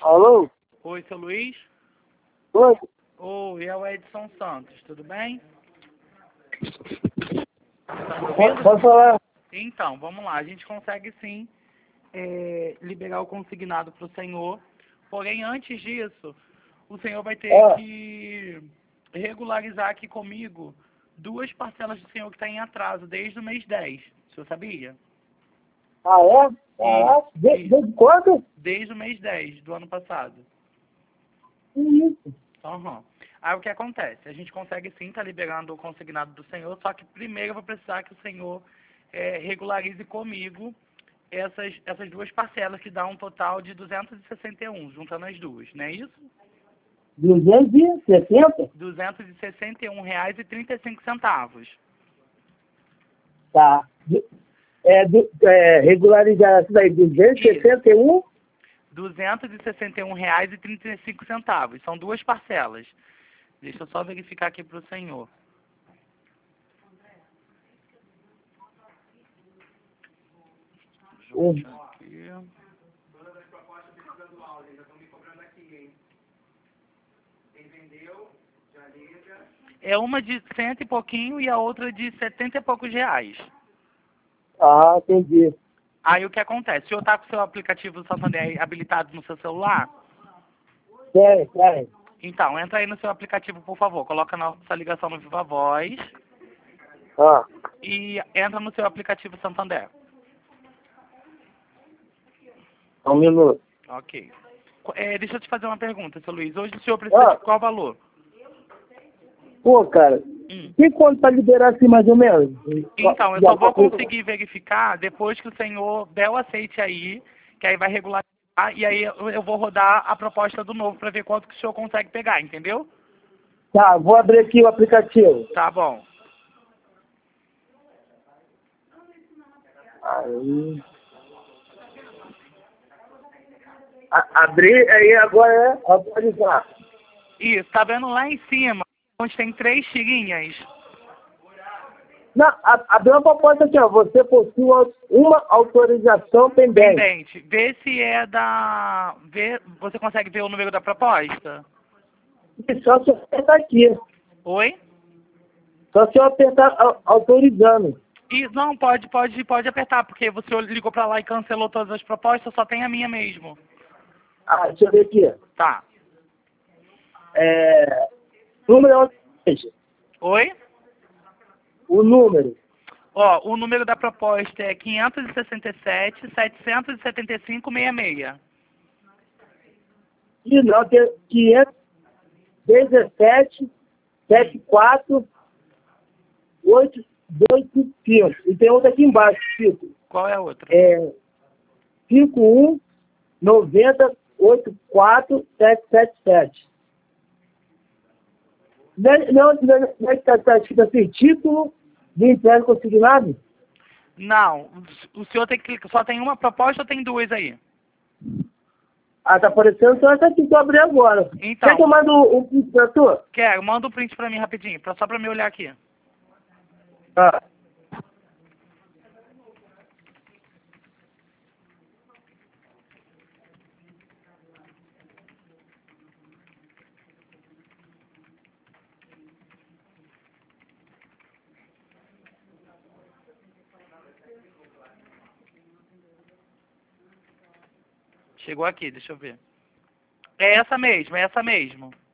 Alô? Oi, seu Luiz? Oi? Oi, é o Edson Santos, tudo bem? Tá me Pode ouvindo? falar? Então, vamos lá, a gente consegue sim liberar o consignado para o senhor, porém antes disso, o senhor vai ter que regularizar aqui comigo 2 parcelas do senhor que está em atraso desde o mês 10, o senhor sabia? Ah, é? Caraca, desde quando? Desde o mês 10 do ano passado. Que isso? Aham. Aí o que acontece? A gente consegue sim estar liberando o consignado do senhor, só que primeiro eu vou precisar que o senhor regularize comigo essas 2 parcelas, que dá um total de 261, juntando as duas, não é isso? 270? R$ 261,35. Tá. Regularizar isso daí, 261? R$ 261,35. São 2 parcelas. Deixa eu só verificar aqui para o senhor. Junte aqui. É uma de 100 e pouquinho e a outra de 70 e poucos reais. Ah, entendi. Aí o que acontece? O senhor está com o seu aplicativo do Santander habilitado no seu celular? Tem. Então, entra aí no seu aplicativo, por favor. Coloca nossa ligação no Viva Voz Ah, e entra no seu aplicativo Santander. um minuto. Ok. Deixa eu te fazer uma pergunta, seu Luiz. Hoje o senhor precisa de qual valor? Pô, cara, tem quanto pra liberar assim mais ou menos? Então, eu só vou conseguir verificar depois que o senhor der o aceite aí, que aí vai regularizar, e aí eu vou rodar a proposta do novo para ver quanto que o senhor consegue pegar, entendeu? Tá, vou abrir aqui o aplicativo. Tá bom. Aí. Abrir, aí agora é autorizar. Isso, tá vendo lá em cima, onde tem 3 tirinhas? Não, abriu uma proposta aqui, ó. Você possui uma autorização pendente. Pendente. Vê se é da... Você consegue ver o número da proposta? E só se eu apertar aqui. Oi? Só se eu apertar autorizando. Isso, não, pode apertar, porque você ligou pra lá e cancelou todas as propostas, só tem a minha mesmo. Ah, deixa eu ver aqui. Tá. Número. Oi? O número. Ó, o número da proposta é 567-775-66. E não, tem 517 74 825. E tem outra aqui embaixo, Chico. Qual é a outra? 51 90 84 777. Não é que tá escrito assim, título de entrega consignado? Não, o senhor tem que clicar, só tem uma proposta ou tem 2 aí? Ah, tá aparecendo só essa aqui que eu abri agora. Então. Quer que eu mando o print pra tu? Quero, manda um print pra mim rapidinho, só pra me olhar aqui. Ah. Chegou aqui, deixa eu ver. É essa mesmo, é essa mesmo.